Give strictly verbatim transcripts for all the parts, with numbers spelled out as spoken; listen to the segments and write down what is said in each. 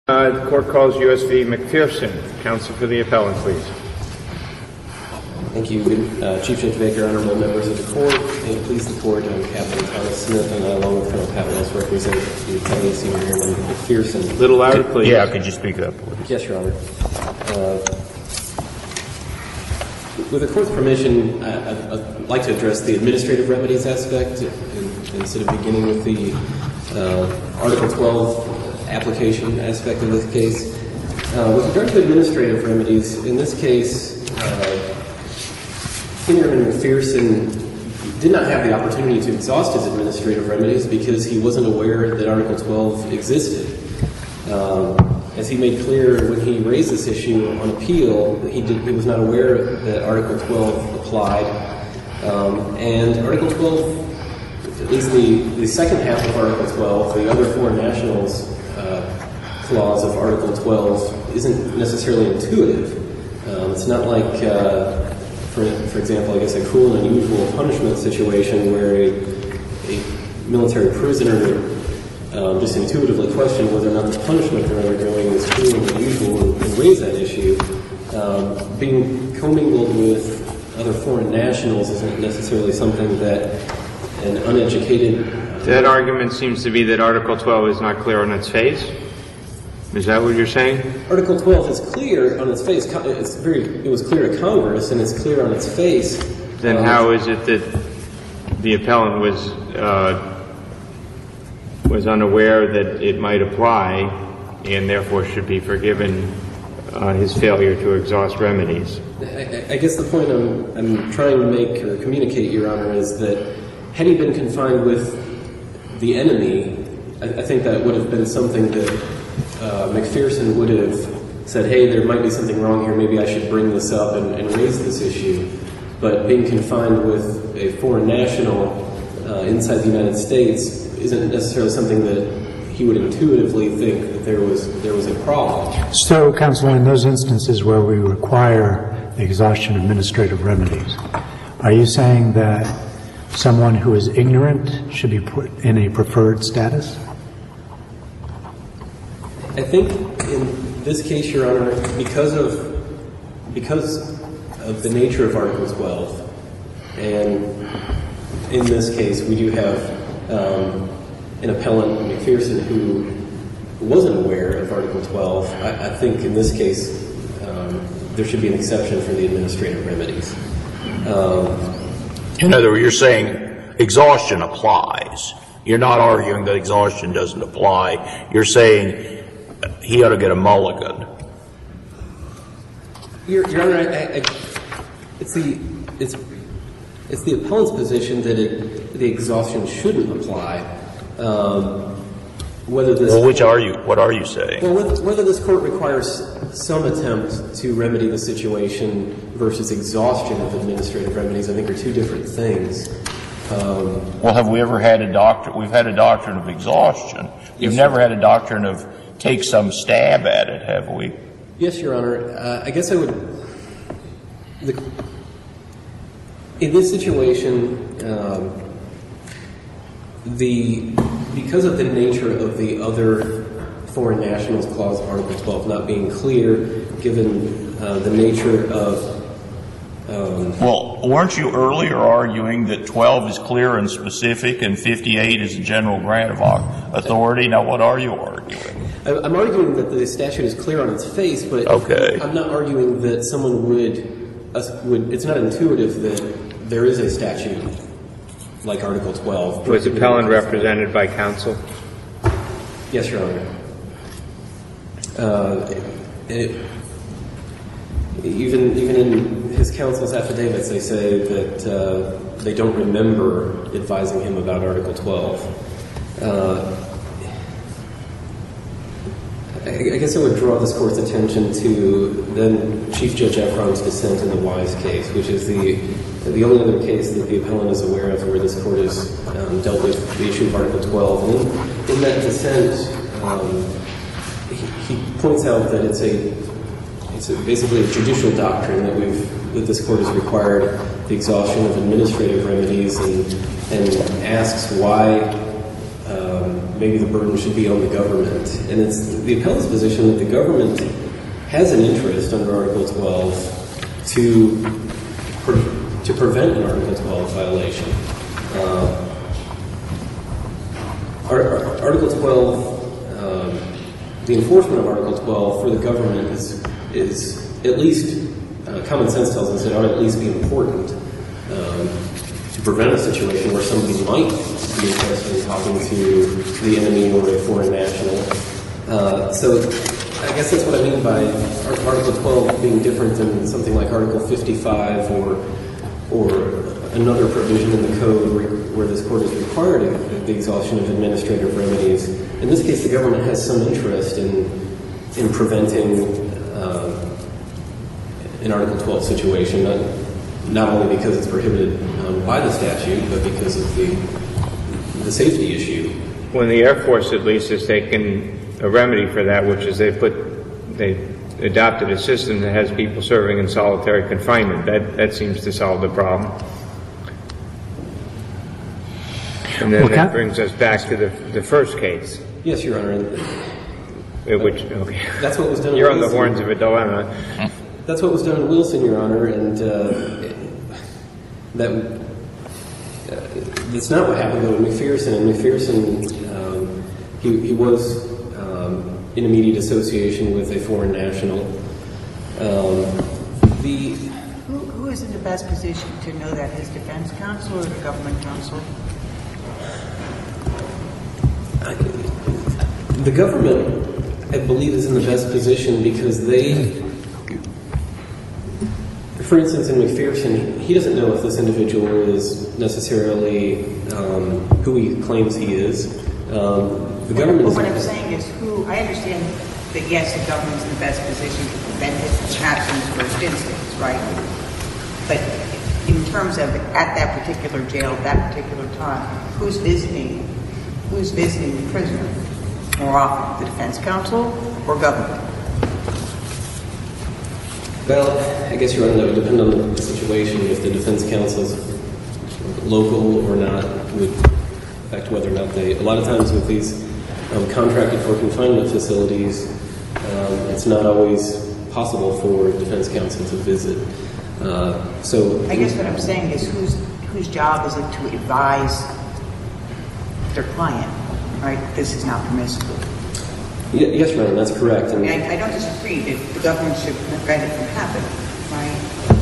Uh, the court calls U S v. McPherson. Counsel for the appellant, please. Thank you, uh, Chief Judge Baker, honorable members of the court. May it please the court, I'm Captain Thomas Smith, and I, along with Colonel Pat Wells, represent the attorney senior airman McPherson. A little louder, please. Yeah, could you speak up, please? Yes, Your Honor. Uh, with the court's permission, I, I, I'd like to address the administrative remedies aspect in, instead of beginning with the uh, Article twelve application aspect of this case. Uh, with regard to administrative remedies, in this case, uh, Senior Airman McPherson did not have the opportunity to exhaust his administrative remedies because he wasn't aware that Article twelve existed. Um, as he made clear when he raised this issue on appeal, he, did, he was not aware that Article twelve applied. Um, and Article twelve, at least the, the second half of Article twelve, the other foreign nationals uh, clause of Article twelve, isn't necessarily intuitive. Um, it's not like, uh, for, for example, I guess a cruel and unusual punishment situation where a, a military prisoner Um, just intuitively question whether or not the punishment they're undergoing is cruel and unusual and, and raise that issue. Um, being commingled with other foreign nationals isn't necessarily something that an uneducated... That argument seems to be that Article twelve is not clear on its face. Is that what you're saying? Article twelve is clear on its face. It's very, it was clear to Congress, and it's clear on its face. Then um, how is it that the appellant was... Uh, was unaware that it might apply and therefore should be forgiven uh, his failure to exhaust remedies? I, I guess the point I'm, I'm trying to make or communicate, Your Honor, is that had he been confined with the enemy, I, I think that would have been something that uh, McPherson would have said, hey, there might be something wrong here, maybe I should bring this up and, and raise this issue. But being confined with a foreign national uh, inside the United States isn't necessarily something that he would intuitively think that there was there was a problem. So, counsel, in those instances where we require the exhaustion of administrative remedies, are you saying that someone who is ignorant should be put in a preferred status? I think in this case, Your Honor, because of because of the nature of Article twelve, and in this case we do have Um, an appellant, McPherson, who wasn't aware of Article twelve, I, I think in this case um, there should be an exception for the administrative remedies. Um, In other words, you're saying exhaustion applies. You're not arguing that exhaustion doesn't apply. You're saying he ought to get a mulligan. Your, Your Honor, I, I, it's the it's it's the appellant's position that it. The exhaustion shouldn't apply. Um, whether this well, which are you? What are you saying? Well, whether, whether this court requires some attempt to remedy the situation versus exhaustion of administrative remedies, I think, are two different things. Um, well, have we ever had a doctrine? We've had a doctrine of exhaustion. We've yes, never had a doctrine of take some stab at it, have we? Yes, Your Honor. Uh, I guess I would. The, in this situation. Um, The, because of the nature of the other foreign nationals clause of Article twelve not being clear, given uh, the nature of... Um, well, weren't you earlier arguing that twelve is clear and specific and fifty-eight is a general grant of authority? Now, what are you arguing? I'm arguing that the statute is clear on its face, but okay. I'm not arguing that someone would, uh, would... It's not intuitive that there is a statute like Article twelve. Was the appellant represented by counsel? Yes, Your Honor. Uh, it, even even in his counsel's affidavits, they say that uh, they don't remember advising him about Article twelve. Uh, I, I guess I would draw this court's attention to then Chief Judge Efron's dissent in the Wise case, which is the the only other case that the appellant is aware of where this court has um, dealt with the issue of Article twelve. And in, in that dissent, um, he, he points out that it's a it's a, basically a judicial doctrine that we've that this court has required the exhaustion of administrative remedies, and and asks why um, maybe the burden should be on the government. And it's the appellant's position that the government has an interest under Article twelve to, pre- to prevent an Article twelve violation. Uh, Article twelve, um, the enforcement of Article twelve for the government is, is at least, uh, common sense tells us it ought to at least be important um, to prevent a situation where somebody might be interested in talking to the enemy or a foreign national. Uh, so I guess that's what I mean by Article twelve being different than something like Article fifty-five or, or another provision in the code where, where this court is required the exhaustion of administrative remedies. In this case, the government has some interest in in preventing uh, an Article twelve situation, not, not only because it's prohibited um, by the statute, but because of the the safety issue. When the Air Force at least has taken a remedy for that, which is they put they adopted a system that has people serving in solitary confinement. That that seems to solve the problem. And then Well, that Cap- brings us back to the the first case, Yes, Your Honor. And uh, which okay. that's what was done. You're in on the Wilson. horns of a dilemma. That's what was done in Wilson, Your Honor, and uh, that uh, that's not what happened though in McPherson. In McPherson, um, he he was um, in immediate association with a foreign national. Um, the Who, who is in the best position to know that, his defense counsel or the government counsel? The government, I believe, is in the best position because they, for instance, in McPherson, he doesn't know if this individual is necessarily um, who he claims he is. Um, the government But is... what I'm saying is who, I understand that yes, the government's in the best position to prevent it perhaps in the first instance, right? But in terms of at that particular jail, at that particular time, who's visiting, who's visiting the prisoner more often, the defense counsel or government? Well, I guess you're right. That would depend on the situation. If the defense counsel is local or not would affect whether or not they... A lot of times with these um, contracted for confinement facilities, um, it's not always possible for defense counsel to visit. Uh, so I guess what I'm saying is whose whose job is it to advise their client, right? This is not permissible. Y- yes, Your Honor, that's correct. I And mean, I, I don't disagree that the government should prevent it from happening, right?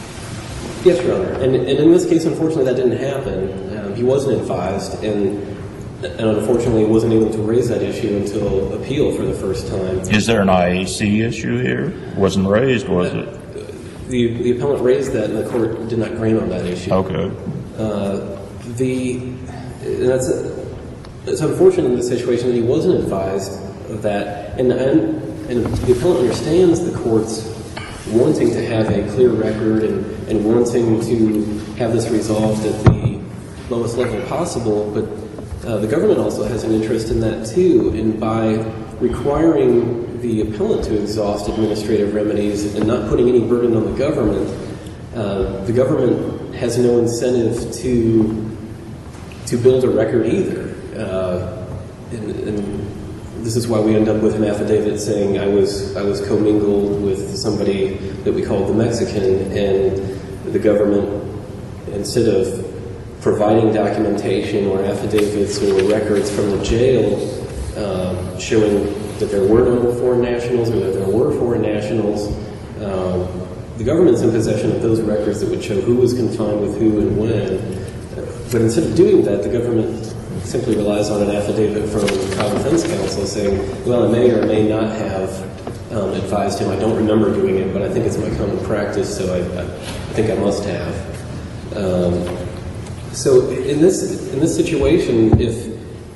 yes, Your Honor. And, and in this case, unfortunately, that didn't happen. Um, he wasn't advised, and, and unfortunately wasn't able to raise that issue until appeal for the first time. Is there an I A C issue here? Wasn't raised, was it? The, the appellant raised that, and the court did not grant on that issue. Okay. Uh, the and that's it's unfortunate in this situation that he wasn't advised of that, and and, and the appellant understands the court's wanting to have a clear record and, and wanting to have this resolved at the lowest level possible, but uh, the government also has an interest in that too, and by requiring the appellant to exhaust administrative remedies and not putting any burden on the government, uh, the government has no incentive to to build a record either. Uh, and, and this is why we end up with an affidavit saying I was I was commingled with somebody that we called the Mexican, and the government, instead of providing documentation or affidavits or records from the jail uh, showing that there were no foreign nationals or that there were foreign nationals, um, the government's in possession of those records that would show who was confined with who and when. But instead of doing that, the government simply relies on an affidavit from Common Defense Counsel saying, well, I may or may not have um, advised him. I don't remember doing it, but I think it's my common practice, so I, I, I think I must have. Um, so in this in this situation, if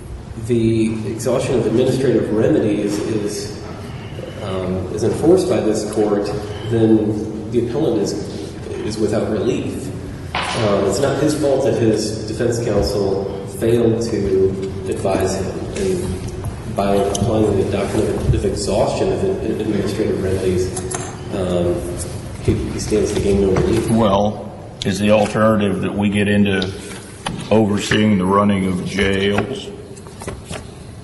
the exhaustion of administrative remedies is um, is enforced by this court, then the appellant is is without relief. Um, it's not his fault that his defense counsel failed to advise him, and by applying the doctrine of, of exhaustion of administrative remedies, um, he, he stands to gain no relief. Well, is the alternative that we get into overseeing the running of jails?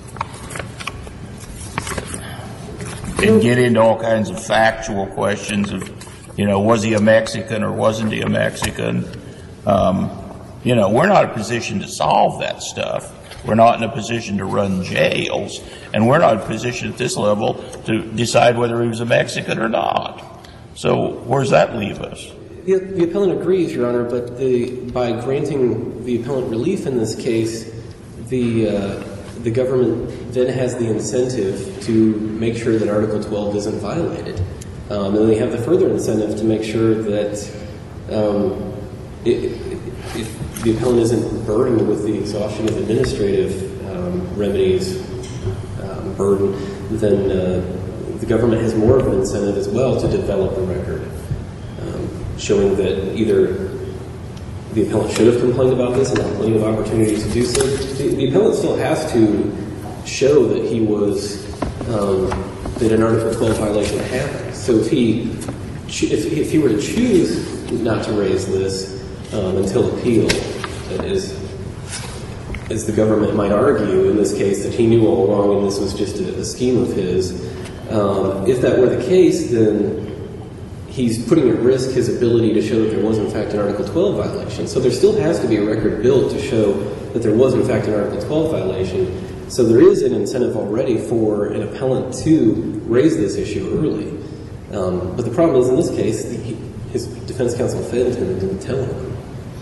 and get into all kinds of factual questions of, you know, was he a Mexican or wasn't he a Mexican? Um, you know, we're not in a position to solve that stuff. We're not in a position to run jails, and we're not in a position at this level to decide whether he was a Mexican or not. So where's that leave us? The, the appellant agrees, Your Honor, but the, by granting the appellant relief in this case, the uh, the government then has the incentive to make sure that Article twelve isn't violated. Um, and they have the further incentive to make sure that um, it, if the appellant isn't burdened with the exhaustion of administrative um, remedies um, burden, then uh, the government has more of an incentive as well to develop a record, um, showing that either the appellant should have complained about this and had plenty of opportunities to do so. The, the appellant still has to show that he was, um, that an Article twelve violation happened. So if he, if, if he were to choose not to raise this um, until appeal, as, as the government might argue in this case that he knew all along and this was just a, a scheme of his, um, if that were the case, then he's putting at risk his ability to show that there was in fact an Article twelve violation. So there still has to be a record built to show that there was in fact an Article twelve violation. So there is an incentive already for an appellant to raise this issue early. Um, but the problem is in this case, the, he, his defense counsel failed him and didn't tell him.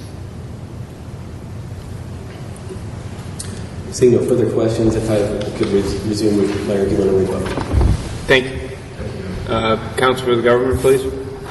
Seeing no further questions, if I could res resume with my argument on rebuttal. Thank you. Uh, counsel for the government, please.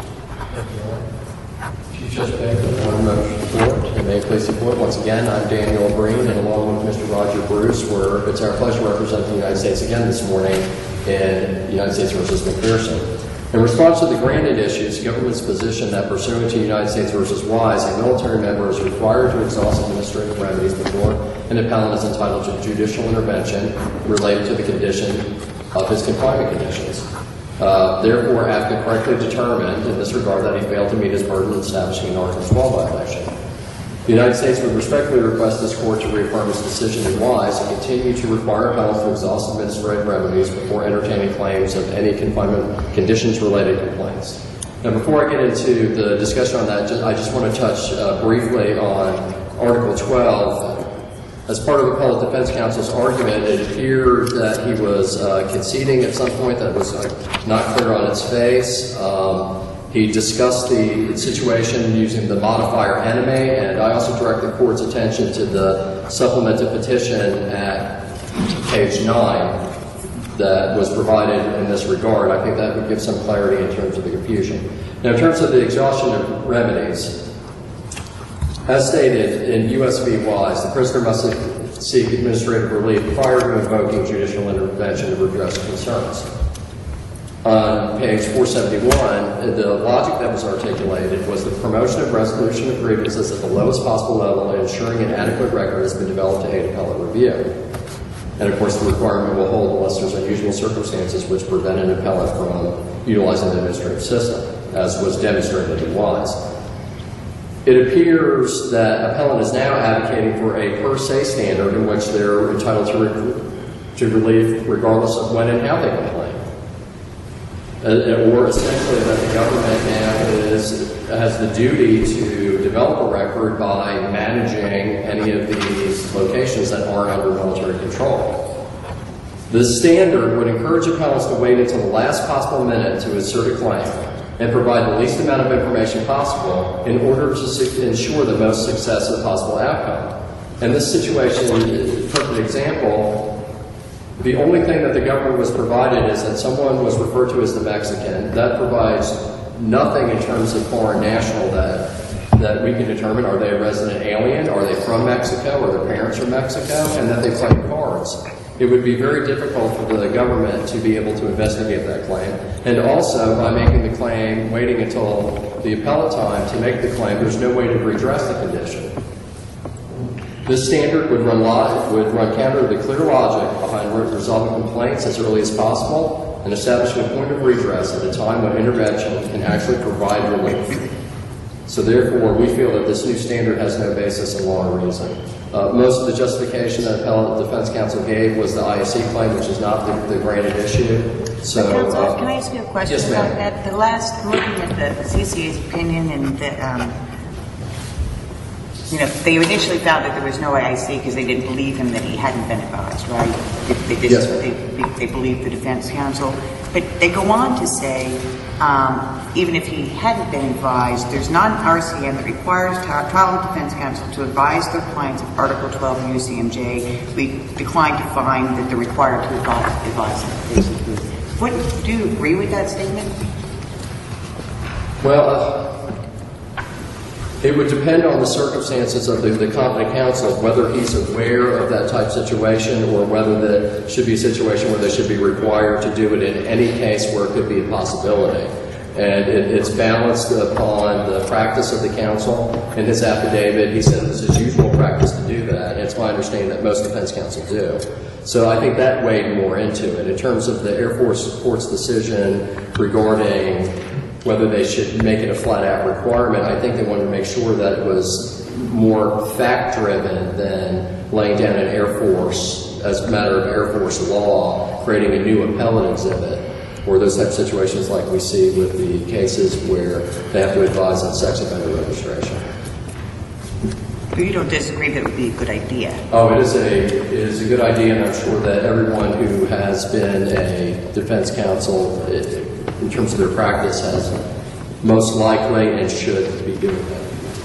Chief Judge Baker, on motion support, and may it please support. Once again, I'm Daniel Breen, and along with Mister Roger Bruce, we're, it's our pleasure representing the United States again this morning in United States versus McPherson. In response to the granted issues, the government's position that pursuant to United States versus Wise, a military member is required to exhaust administrative remedies before an appellant is entitled to judicial intervention related to the condition of his confinement conditions. Uh, therefore, after correctly determined in this regard that he failed to meet his burden in establishing an Article twelve violation, the United States would respectfully request this Court to reaffirm its decision in Wise and continue to require appellants to exhaust administrative remedies before entertaining claims of any confinement conditions-related complaints. Now, before I get into the discussion on that, I just want to touch uh, briefly on Article twelve. As part of Appellate Defense Counsel's argument, it appeared that he was uh, conceding at some point that was uh, not clear on its face. Um, he discussed the situation using the modifier anime, and I also direct the Court's attention to the supplemental petition at page nine that was provided in this regard. I think that would give some clarity in terms of the confusion. Now, in terms of the exhaustion of remedies, as stated in U S v Wise, the prisoner must seek administrative relief prior to invoking judicial intervention to redress concerns. On page four seventy-one, the logic that was articulated was the promotion of resolution of grievances at the lowest possible level and ensuring an adequate record has been developed to aid appellate review. And of course, the requirement will hold unless there's unusual circumstances which prevent an appellate from utilizing the administrative system, as was demonstrated in Wise. It appears that appellant is now advocating for a per se standard in which they're entitled to, re to relief regardless of when and how they complain. Uh, or essentially that the government now is, has the duty to develop a record by managing any of these locations that aren't under military control. This standard would encourage appellants to wait until the last possible minute to assert a claim and provide the least amount of information possible in order to ensure the most successive possible outcome. And this situation, a perfect example, the only thing that the government was provided is that someone was referred to as the Mexican. That provides nothing in terms of foreign national that that we can determine. Are they a resident alien? Are they from Mexico? Are their parents from Mexico? And that they play cards. It would be very difficult for the government to be able to investigate that claim. And also, by making the claim, waiting until the appellate time to make the claim, there's no way to redress the condition. This standard would run, would run counter to the clear logic behind resolving complaints as early as possible and establishing a point of redress at a time when intervention can actually provide relief. So therefore, we feel that this new standard has no basis in law or reason. Uh, most of the justification that appellate defense counsel gave was the I A C claim, which is not the, the granted issue. So, Counsel, uh, can I ask you a question yes, about ma'am. that? The last, looking at the C C A's opinion and the, um, you know, they initially found that there was no I A C because they didn't believe him that he hadn't been advised, right? They, they, Yes, they, they, they believed the defense counsel. But they go on to say, um, even if he hadn't been advised, there's not an R C M that requires trial and defense counsel to advise their clients of Article twelve of U C M J. We declined to find that they're required to advise, advise them, basically. What, do you agree with that statement? Well, uh, it would depend on the circumstances of the, the competent counsel, whether he's aware of that type of situation or whether there should be a situation where they should be required to do it in any case where it could be a possibility. And it, it's balanced upon the practice of the counsel. In his affidavit, he said it's his usual practice to do that. And it's my understanding that most defense counsel do. So I think that weighed more into it. In terms of the Air Force Court's decision regarding whether they should make it a flat-out requirement, I think they wanted to make sure that it was more fact-driven than laying down an Air Force, as a matter of Air Force law, creating a new appellate exhibit, or those type of situations like we see with the cases where they have to advise on sex offender registration. But you don't disagree that it would be a good idea? Oh, it is a it is a good idea, and I'm sure that everyone who has been a defense counsel, it, in terms of their practice, has most likely and should be doing that.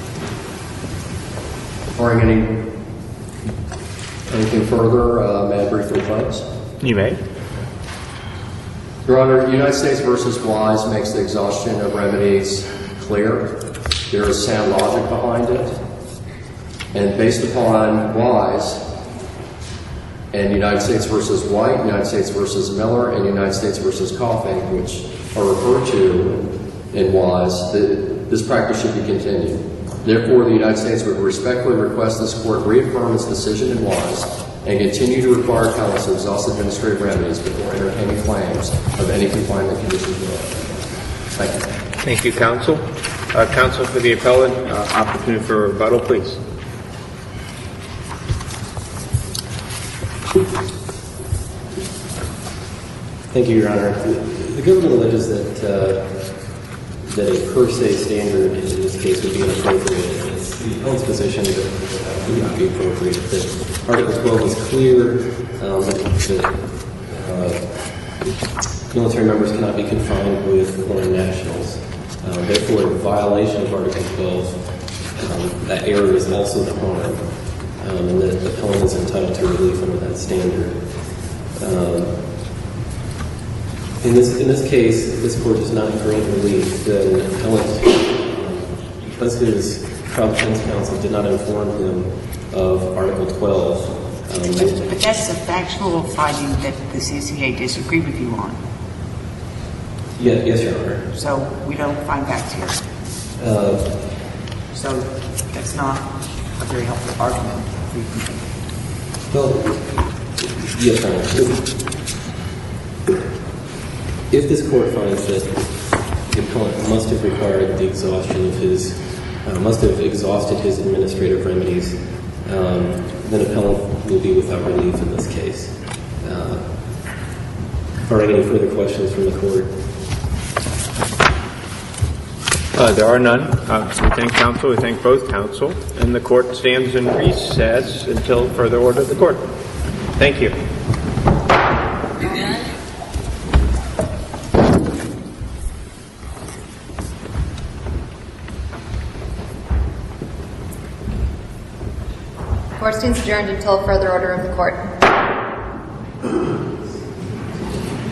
Barring any anything further, uh, may I briefly close? You may. Your Honor, United States versus Wise makes the exhaustion of remedies clear. There is sound logic behind it. And based upon Wise and United States versus White, United States versus Miller, and United States versus Coffey, which are referred to in Wise, the, this practice should be continued. Therefore, the United States would respectfully request this Court reaffirm its decision in Wise and continue to require appellants to exhaust administrative remedies before entertaining claims of any confinement conditions. Thank you. Thank you, counsel. Uh, counsel for the appellant, uh, opportunity for rebuttal, please. Thank you, Your Honor. The government alleges that uh, that a per se standard in this case would be inappropriate. It's the appellant's position that it would not be appropriate. That Article twelve is clear, um, that uh, military members cannot be confined with foreign nationals. Uh, therefore, in violation of Article twelve, um, that error is also the harm, um, and that the appellant is entitled to relief under that standard. Um, In this in this case, if this Court does not grant relief, then the appellant, because his trial defense counsel did not inform him of Article twelve. Um, But, but that's a factual finding that the C C A disagreed with you on. yeah, yes, Your Honor. So we don't find facts here. Uh, So that's not a very helpful argument for you to make. well, yes, Your Honor. If this Court finds that the appellant must have required the exhaustion of his, uh, must have exhausted his administrative remedies, um, then appellant will be without relief in this case. Uh, are there any further questions from the Court? Uh, there are none. Uh, we thank counsel. We thank both counsel. And the Court stands in recess until further order of the Court. Thank you. Court stands adjourned until further order of the Court.